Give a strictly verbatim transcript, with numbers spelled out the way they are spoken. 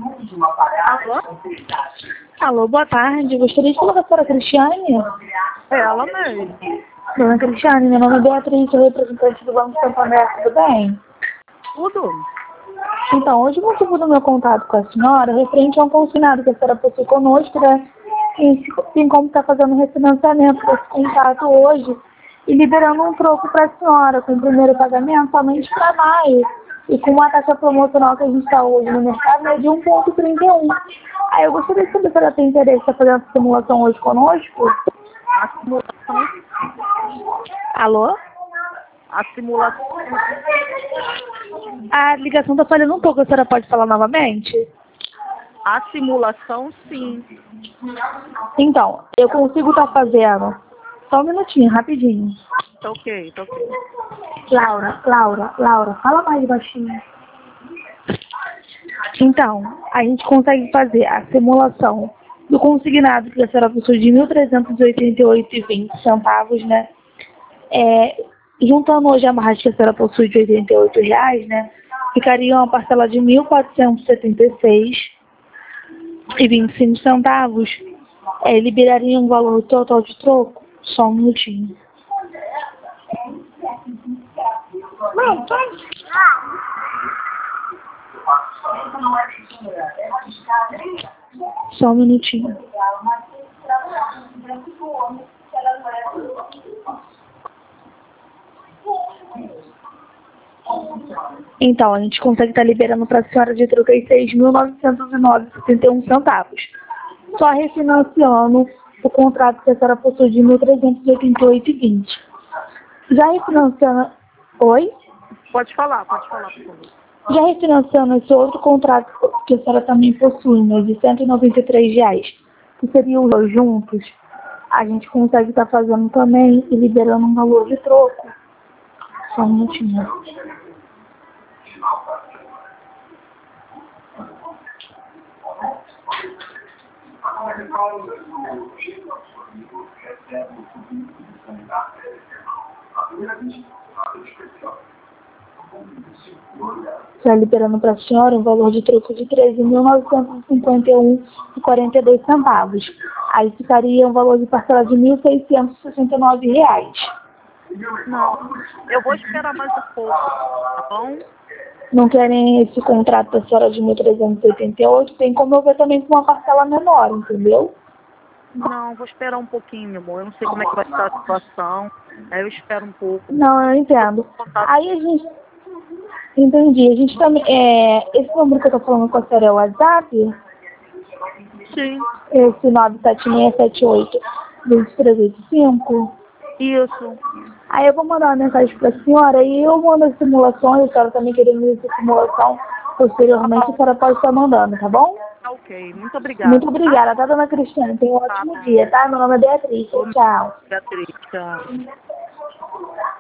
Alô? Alô, boa tarde. Gostaria de falar com a senhora Cristiane? É ela mesmo. Dona Cristiane, meu nome é Beatriz, sou representante do Banco Santander, tudo bem? Tudo? Então, hoje o motivo do meu contato com a senhora é referente a um consignado que a senhora possui conosco, né? E tem como está fazendo um refinanciamento desse contrato hoje e liberando um troco para a senhora, com o primeiro pagamento somente para maio. E com uma taxa promocional que a gente está hoje no mercado é de um vírgula trinta e um. Aí eu gostaria de saber se ela tem interesse em fazer essa simulação hoje conosco. A simulação. Alô? A simulação. A ligação está falhando um pouco, a senhora pode falar novamente? A simulação, sim. Então, eu consigo estar fazendo. Só um minutinho, rapidinho. Tá ok, tá ok. Laura, Laura, Laura, fala mais baixinho. Então, a gente consegue fazer a simulação do consignado que a senhora possui de mil trezentos e oitenta e oito reais e vinte centavos, né? É, juntando hoje a margem que a senhora possui de oitenta e oito reais, né? Ficaria uma parcela de mil quatrocentos e setenta e seis reais e vinte e cinco centavos. É, liberaria um valor total de troco? Só um minutinho. Não, tá. Só um minutinho. Então, a gente consegue estar liberando para a senhora de trinta e seis mil novecentos e nove reais e setenta e um centavos. Só refinanciando o contrato que a senhora possui de mil trezentos e oitenta e oito reais e vinte centavos. Já refinanciando... Oi? Pode falar, pode falar, por favor. Já refinanciando esse outro contrato que a senhora também possui, né, de cento e noventa e três reais, que seriam os dois juntos, a gente consegue estar fazendo também e liberando um valor de troco. Só um minutinho. Já liberando para a senhora um valor de troco de treze mil novecentos e cinquenta e um reais e quarenta e dois centavos. Aí ficaria um valor de parcela de mil seiscentos e sessenta e nove reais. Não, eu vou esperar mais um pouco, tá bom? Não querem esse contrato da senhora de mil trezentos e oitenta e oito? Tem como eu ver também com uma parcela menor, entendeu? Não, vou esperar um pouquinho, meu amor. Eu não sei como é que vai estar a situação. Aí eu espero um pouco. Não, eu entendo. Aí a gente... Entendi. A gente também... É... Esse número que eu tô falando com a senhora é o WhatsApp? Sim. Esse nove sete seis sete oito dois três oito cinco? Isso. Aí eu vou mandar uma mensagem para a senhora e eu mando as simulações, a senhora também querendo essa simulação, posteriormente a senhora pode estar mandando, tá bom? Tá ok. Muito obrigada. Muito obrigada, tá, dona Cristiane? Tenha um ótimo Tá. dia, tá? Meu nome é Beatriz. Tchau. Beatriz, tchau.